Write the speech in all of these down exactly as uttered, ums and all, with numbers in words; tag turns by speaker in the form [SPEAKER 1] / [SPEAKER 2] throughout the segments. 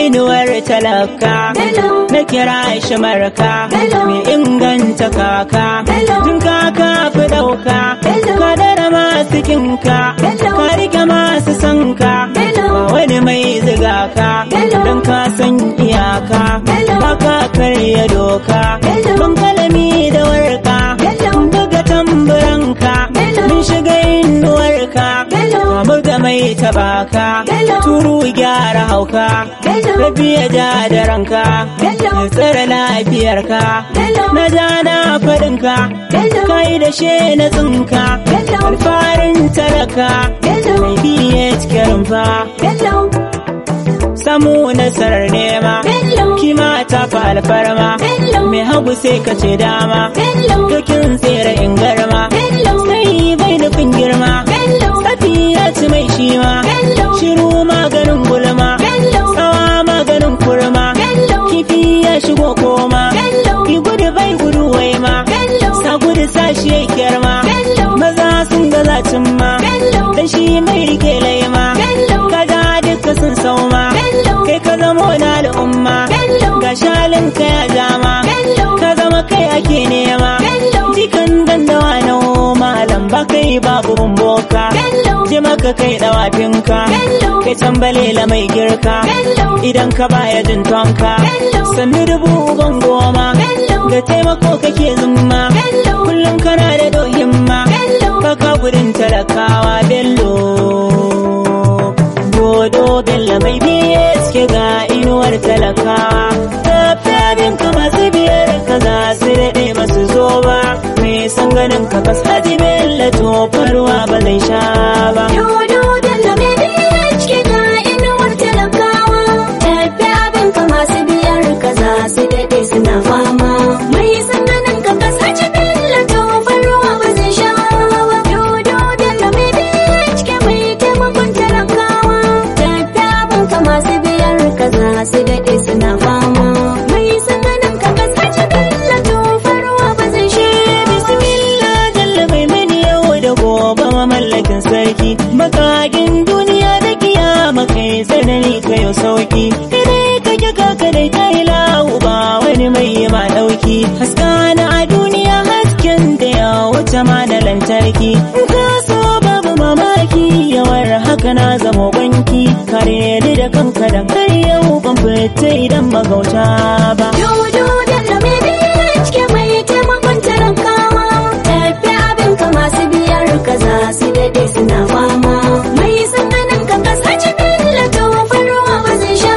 [SPEAKER 1] inuwar talaka na kira shi marka mai inganta kaka tun kaka fi ɗauka ka dara masu kinka ka rike masu sanka ba wani mai ziga ka don ka san iyaka baka karya doka ban kalami da warka buga tamburanka mun shiga inuwarka mu ga mai tabaka turu gyara hauka rabi ya ja da ranka ya tsara lafiyarka na ja na faɗinka kai da she na tsinka alfarin talaka mai biye cikin rumfa samu nasarar nema kima ta fa alfarma mai hagu sai ka ce dama dokin tsere in garma sai bai nufin girma safi ya ci mai shima shiru maganin gulma tsawa maganin kurma kifi ya shigo koma ki gudu bai gudu wai ma sa gudu sashi ya kyarma maza sun ga zacin ma dan shi mai rike laima kaga duka sun sauma kai ka zama na al'umma ga shalin ka ya jama ka zama kai ake nema jikan dandawa na malam ba kai babu boka ji maka kai dawafinka kai tambalela mai girka idan ka baya jin tonka sannu dubu uban goma ga taimako kake zumma kullum kana da dohimma baka gudun talakawa bello dodo bello mai biye suke ga inuwar talakawa tafiyabin ka masu biyar ka za su daɗe masu zo ba mai san ganin ka kas haji bello to farwa ba zai sha ba
[SPEAKER 2] dodo bello mai biye suke ga inuwar talakawa tafiyabin ka masu biyar ka za su daɗe suna fama mai san ganin ka kas haji bello to farwa ba zai sha ba dodo bello mai biye suke mai taimakon talakawa masu biyar ka za su daɗe suna fama mai sananin ka kasa ci billa tofarwa ba zai shi
[SPEAKER 1] bismillah jalla mai mini yau da gobe mamallakin sarki makagin duniya da kiyama kai sanani kayo sauki idai kake kaka dai ta ilahu ba wani mai ma ɗauki haska na a duniya hasken da ya wuce ma na lantarki ka so babu mamaki yawar haka na zama gwanki kare ni da kanka da kai yau ban fita idan magauta ba
[SPEAKER 2] dodo da mai biyar cike mai taimakon talakawa tafi abin ka masu biyar ka za su daɗe suna fama mai sananin ka kasa ci billa tofarwa ba zai sha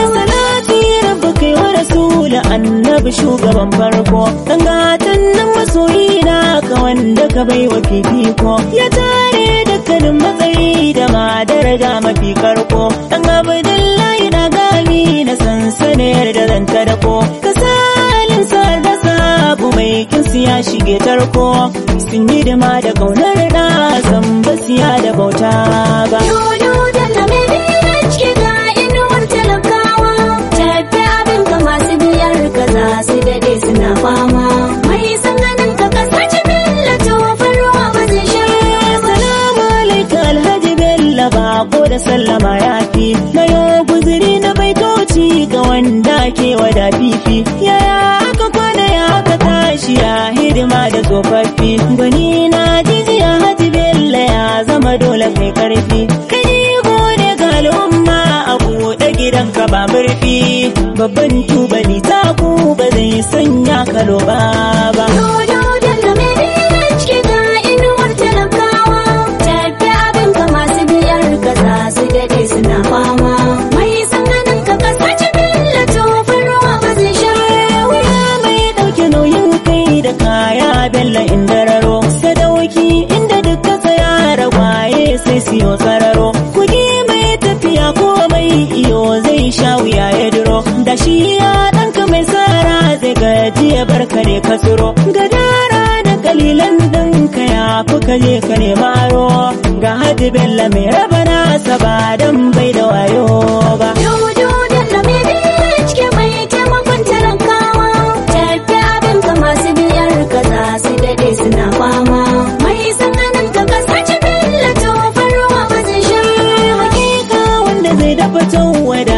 [SPEAKER 1] salati rabba kai wa rasul annabi shugaban farko dan gatan nan masoyi na ka wanda ka bai wa fifiko ya tare dukkanin matsayi da ma daraja mafi karko dan abdullahi na gani na sansaniyar da zanta da ko kasalin sar da sabu mai kinsu ya shige tarko sun yi dima da kaunar da san basiya da bauta ba
[SPEAKER 2] dodo da mai biyar cike ga inuwar talakawa tafi abin ka masu biyar ka za su daɗe suna fama mai sananin ka kasa ci billa tofarwa ba zai sha
[SPEAKER 1] salamu alaika alhaji bello bako da sallama ya fi na yau guziri na baitoci ga wanda ke wada fifi yaya aka kwana ya aka tashi ya hidima da tsofaffi gwani na jijiya haji bello ya zama dole kai karfi kai gode ga al'umma a buɗe gidanka ba murfi babban tubali taku ba zai sanya kalo ba ba
[SPEAKER 2] dodo da mai biyar cike ga inuwar talakawa tafi abin ka masu biyar ka za su daɗe suna fama mai sananin ka kasa ci billa tofarwa ba zai sha
[SPEAKER 1] wuya mai ɗauke nauyin kai da kaya bello indararo sadauki inda duka tsaya ragwaye sai siyo sararo kugi mai tafiya ko mai iyo zai sha wuya ya duro da shi ya ɗanka mai tsara zai gaji ya barka ne ka tsiro gadara da kalilan ɗinka ya fi kaje ka nema aro ga hadi bello mai raba nasa ba dan bai da wayo ba
[SPEAKER 2] dodo da mai biyar cike mai taimakon talakawa tafi abin ka masu biyar ka za su daɗe suna fama mai sananin ka kasa ci billa tofarwa ba zai sha
[SPEAKER 1] hakika wanda zai dafa tawada shi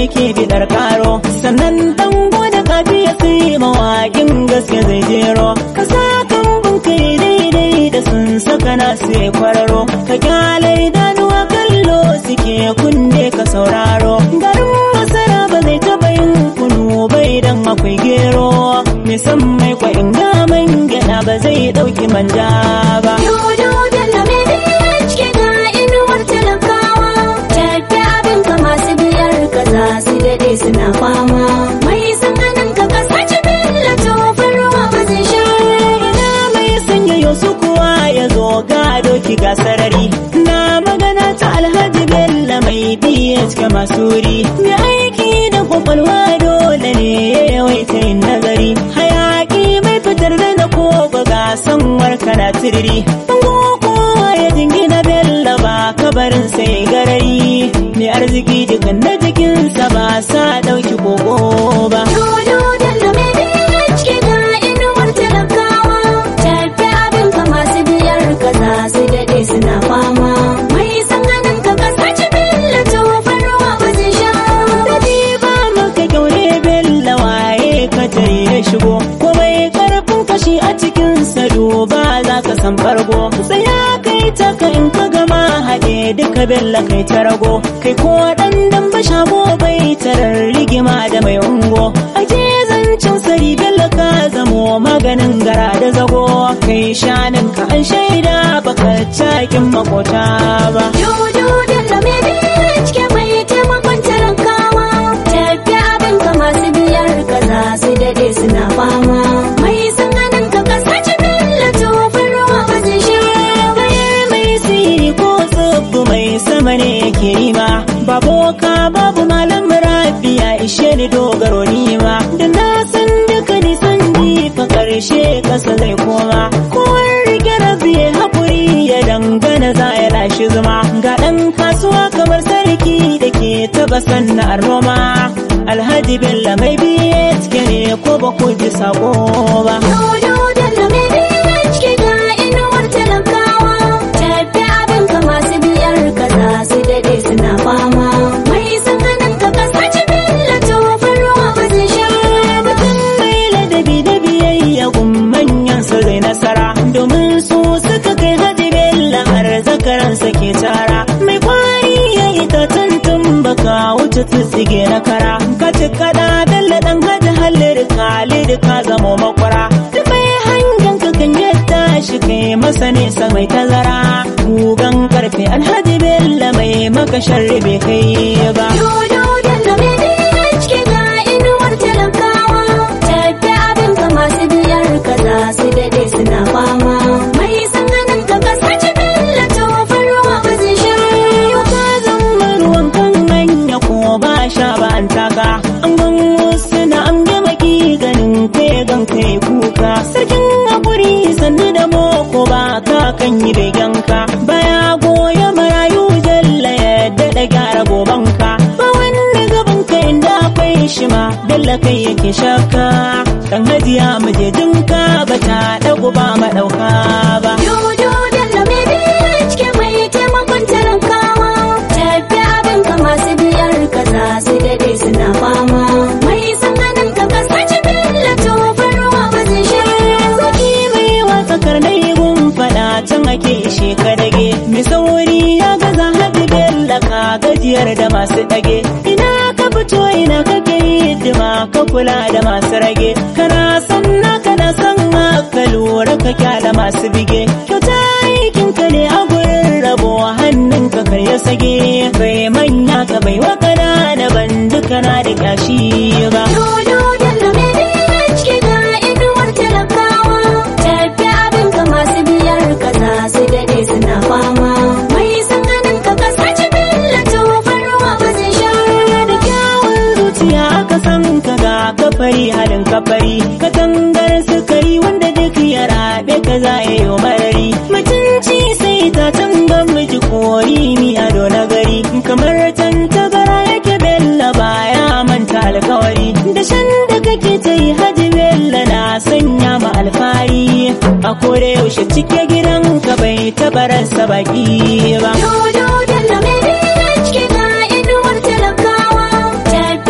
[SPEAKER 1] yake bidar karo, sannan dango da kafiya sai mawaƙin gaske zai jero. Ka sa kambun kai daidai da sun saka na sai kwararo, ka kyale idanuwa kallo suke kunne ka sauraro. Garin masara ba zai taɓa yin kunu bai dan akwai gero, me san mai kwain gaman gyaɗa ba zai ɗauki manja ba.
[SPEAKER 2] Dodo dalla mai biya cikin ga inuwar talakawa, tafi abin ka masu biyar ka za su daɗe suna fama. Mai san ganin ka kasa ci billa tofar ruwa ba zai sha.
[SPEAKER 1] Ina mai sanya yau su kuwa ya zo gado ki ga sarari, na magana ta Alhaji Bello mai biya cikin masuri. Mai aiki da kwakwalwa dole ne ya yawaita yin nazari, hayaki mai fitar da na koba ga sanwar kana tiriri. Bango kowa ya jingina Bello ba kabarin sai garari, mai arziki dukan na jikinsa ba sa ɗauki koko ba.
[SPEAKER 2] Dodo dalla mai biya cikin ga inuwar talakawa, tafi abin ka masu biyar ka za su daɗe suna fama. Mai san ganin ka kasa ci billa tofar ruwa ba zai sha.
[SPEAKER 1] Dadi ba maka kyaure Bello waye ka tare ya shigo, ko mai karfin kashi a cikin sa duba za ka san fargo. Sai ya kai ta ka in ka gama haɗe duka Bello kai ta rago, kai ko ɗan dan ba shago bai tarar rigima da mai ungo. Ake zancen sari Bello ka zamo maganin gara da zago, kai shanin ka an shaida baka cakin makota ba.
[SPEAKER 2] Dodo dalla mai biya cikin mai taimakon talakawa, tafi abin ka masu biyar ka za su daɗe suna fama. Mai san ganin ka kasa ci billa tofar ruwa ba zai sha.
[SPEAKER 1] Bayar mai siri ko tsubbu mai sama ne yake rima, babu ka babu malam rabi ya ishe ni dogaro nima. Da na san duka nisan jifa karshe kasa zai koma, kowar rike rabi ya haƙuri ya dangana za ya lashe zuma. Ga ɗan kasuwa kamar sarki da ke taɓa sana'ar noma, Alhaji Bello mai biye cike ne ko ba ku ji sako ba.
[SPEAKER 2] Dodo dalla mai biya cikin ga inuwar talakawa, tafi abin ka masu biyar ka za su daɗe suna fama. Mai san ganin ka kasa ci billa tofar ruwa ba zai sha.
[SPEAKER 1] Mutum mai ladabi da biyayya gun manyan sa zai nasara, domin su suka kai Haji Bello har zakaransa ke tara. Mai kwari ya yi ta tantun baka wuce tsitsige na kara, ka ci kada Bello dan Haji Halil Khalid ka zamo makwara. Duk mai hangen ka kan yadda shi kai masa nesa mai tazara, gugan karfe Alhaji Bello mai maka sharri bai kai ba.
[SPEAKER 2] Dodo dalla mai biya cikin ga inuwar talakawa, tafi abin ka masu biyar ka za su daɗe suna fama. Mai san ganin ka kasa ci billa tofar ruwa ba zai sha.
[SPEAKER 1] Yau ka zama ruwan kan hanya ko ba sha ba an taka, an gan wasu na an gama ki ganin kai gan kai kuka. Sarkin haƙuri sannu da moko ba ka kan yi begenka, baya goya marayu jalla yadda da gyara gobanka. Ba wanda gaban ka inda akwai shi ma Bello kai yake shakka, dan hajiya majejinka ba ta ɗagu ba maɗauka ba.
[SPEAKER 2] Dodo dalla mai biya cikin mai taimakon talakawa, tafi abin ka masu biyar ka za su daɗe suna fama. Mai san ganin ka kasa ci billa tofar ruwa ba zai sha.
[SPEAKER 1] Zaki mai wasa karnai gun faɗa can ake ishe ka dage, mai sauri ya gaza Haji Bello ka gajiyar da masu ɗage. Ina ka fito ina kake hidima ka kula da masu rage, kana san naka na san ka lura ka kyala masu bige. Kyauta aikin ka ne a gurin rabo hannun ka kar ya sage, bai manya ka bai wa ƙanana ban duka na da kyashi ba.
[SPEAKER 2] Dodo dalla mai biya cikin ga inuwar talakawa, tafi abin ka masu biyar ka za su daɗe suna fama. Mai san ganin ka kasa ci billa tofar ruwa ba zai sha.
[SPEAKER 1] Da kyawun zuciya aka san ka ga kafari halin kafari, katangar sukari wanda duk ya rabe ka za ya yi marari. Mutunci sai ta tangan miji kori mi ado na gari, kamar tantabara yake Bello baya manta alkawari. Da shan da kake ta yi Haji Bello na sanya ma alfahari, a kore yaushe cike gidan ka bai tabararsa baki ba.
[SPEAKER 2] Dodo dalla mai biya cikin ga inuwar talakawa, tafi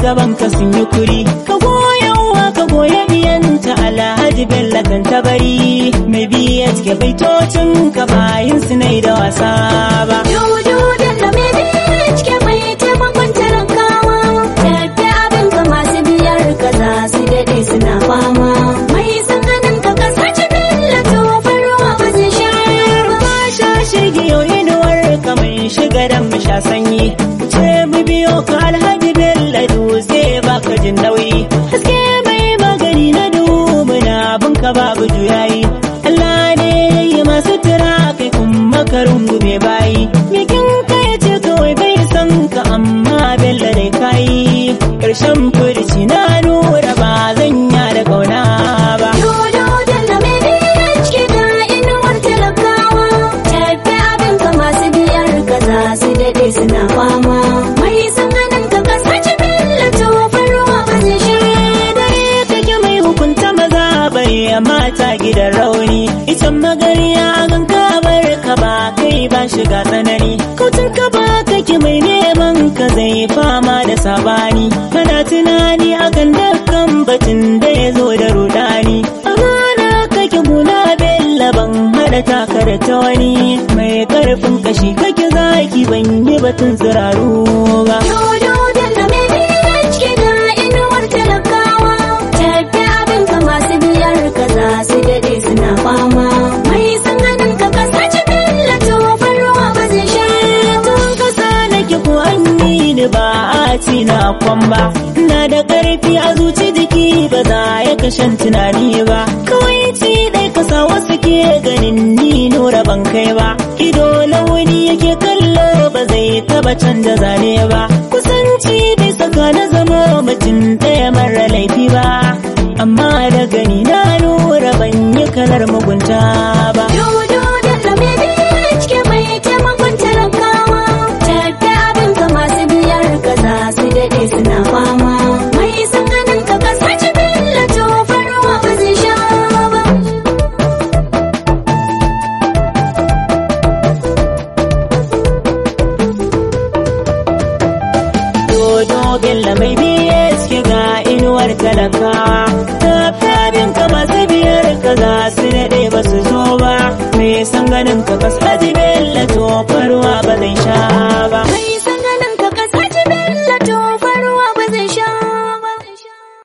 [SPEAKER 1] gaban ka sun yi kuri ka goyawa ka goya biyanta Alhaji Bello kan tabari mai biya cike baitocin ka bayin su nai da wasa ba
[SPEAKER 2] Dodo Bello mai biya cike mai taimakon talakawa tafi abin ka masu biyar ka za su daɗe suna fama mai sanganin ka kasace Bello to farwa ba zai sha
[SPEAKER 1] ba sha shige yau inuwar ka mai shiga dan mu sha sanyi ce mu biyo ka Alhaji Bello dutse baka jin nauyi haske mai magani na dumuna bunka babu juyayi Allah ne yayi masu tura kai kuma ka rungume bayi mikin ka yace kawai bai san ka amma Bello dai kai karshen furci na nura ba zan ya da kauna ba
[SPEAKER 2] Dodo Bello mai biya cike da inuwar talakawa tafi abin ka masu biyar ka za su daɗe suna fama mai sanganin ka kasace Bello to farwa ba zai sha
[SPEAKER 1] dare kake mai hukunta maza bare mata gidan rauni itan magariya gan ka bar ka ba kai ba shiga tsanani kautun ka ba kake mai neman ka zai fama da sabani kana tunani akan dukkan batun da ya zo da rudani amana kake guna Bello ban hada takar ta wani mai karfin kashi kake zaki ban yi batun ziraru ba
[SPEAKER 2] Dodo Bello mai biya cike da inuwar talakawa tafi abin ka masu biyar ka za su daɗe suna fama mai sanganin ka kasace Bello to farwa ba zai sha
[SPEAKER 1] tun kasa nake ko an yi ni ba a ci na kwamba ina da karfi a zuci jiki ba za ya kashen tunani ba kawai ci dai kasa wasu ke ganin ni nura ban kai ba ido launi yake kallo ba zai taba canja zane ba kusanci bai saka na zama mutum ɗaya mara laifi ba amma da gani na nura ban yi kalar mugunta ba
[SPEAKER 2] Dodo Bello mai biya cike mai taimakon talakawa tafi abin ka masu biyar ka za su daɗe suna fama mai sanganin ka kasace Bello to farwa ba zai sha ba
[SPEAKER 1] Dodo Bello mai biye suke ga inuwar talakawa tafiyabin ka masu biyar ka za su daɗe ba su zo ba mai san ganin ka kasa